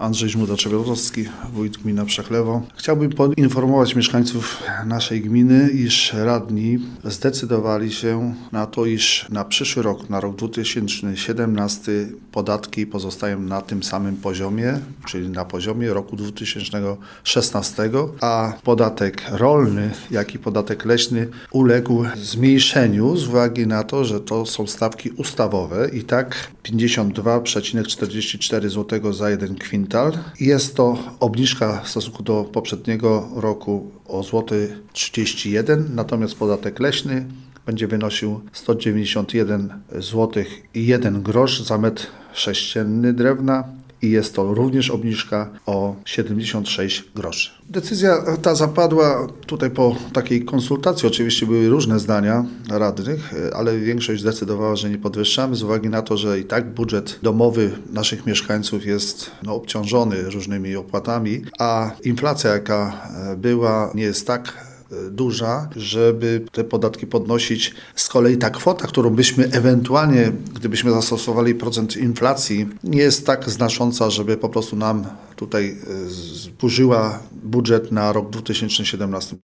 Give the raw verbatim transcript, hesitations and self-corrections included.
Andrzej Żmuda-Czebiałowski, wójt gmina Przechlewo. Chciałbym poinformować mieszkańców naszej gminy, iż radni zdecydowali się na to, iż na przyszły rok, na rok dwa tysiące siedemnasty podatki pozostają na tym samym poziomie, czyli na poziomie roku dwa tysiące szesnastego, a podatek rolny, jak i podatek leśny uległ zmniejszeniu z uwagi na to, że to są stawki ustawowe i tak pięćdziesiąt dwa przecinek czterdzieści cztery złotego za jeden kwintal. Jest to obniżka w stosunku do poprzedniego roku o złoty trzydzieści jeden, natomiast podatek leśny będzie wynosił sto dziewięćdziesiąt jeden złotych i jeden grosz za metr sześcienny drewna i jest to również obniżka o siedemdziesiąt sześć groszy. Decyzja ta zapadła tutaj po takiej konsultacji. Oczywiście były różne zdania radnych, ale większość zdecydowała, że nie podwyższamy z uwagi na to, że i tak budżet domowy naszych mieszkańców jest no, obciążony różnymi opłatami, a inflacja, jaka była, nie jest tak duża, żeby te podatki podnosić. Z kolei ta kwota, którą byśmy ewentualnie, gdybyśmy zastosowali procent inflacji, nie jest tak znacząca, żeby po prostu nam tutaj zburzyła budżet na rok dwa tysiące siedemnasty.